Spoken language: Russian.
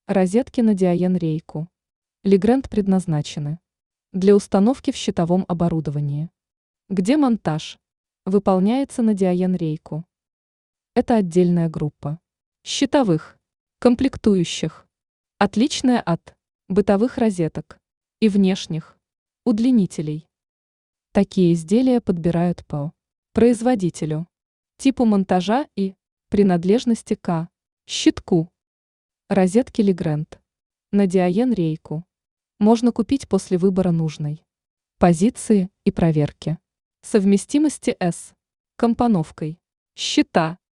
Розетки на диаен-рейку. Легрэнд предназначены для установки в щитовом оборудовании, где монтаж выполняется на диаен-рейку. Это отдельная группа щитовых комплектующих, отличная от бытовых розеток и внешних удлинителей. Такие изделия подбирают по производителю, типу монтажа и принадлежности к щитку. Розетки Легрэнд на диаен-рейку можно купить после выбора нужной позиции и проверки совместимости с компоновкой щита.